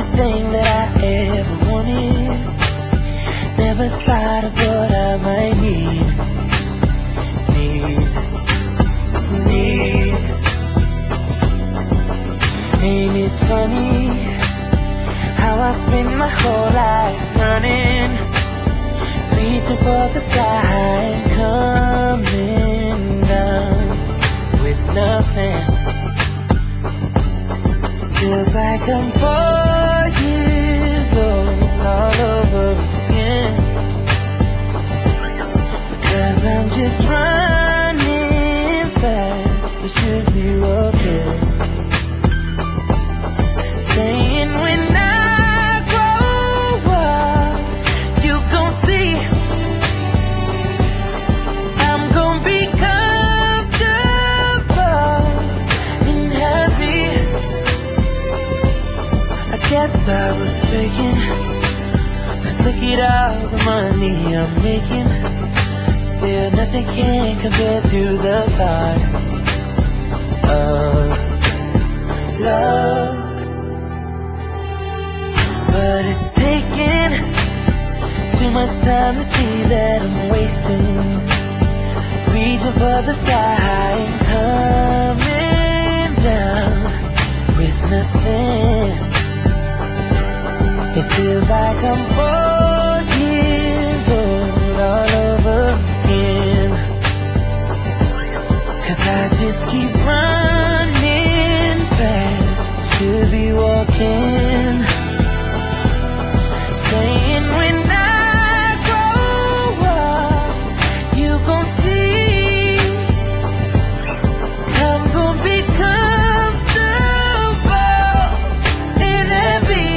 everything that I ever wanted. Never thought of what I might need. Ain't it funny how I spend my whole life running, reaching for the sky and coming down with nothing. Feels like I'm 4 years old all over again, 'cause I'm just running fast. I should be walking, saying when I grow up, you gon' see I'm gon' be comfortable and happy. I guess I was faking, 'cause look at all the money I'm making. Still nothing can compare to the thought of love. But it's taking too much time to see that I'm wasting, reaching for the sky and coming down with nothing. It feels like I'm 4 years old all over again, 'cause I just keep running fast. Should be walking, saying when I grow up, you gon' see I'm gon' be comfortable and happy.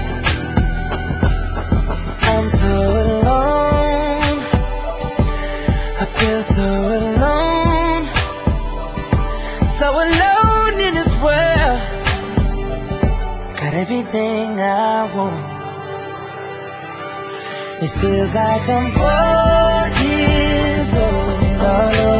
I'm so alone, I feel so alone, so alone in this world. Got everything I want. It feels like I'm 4 years old all over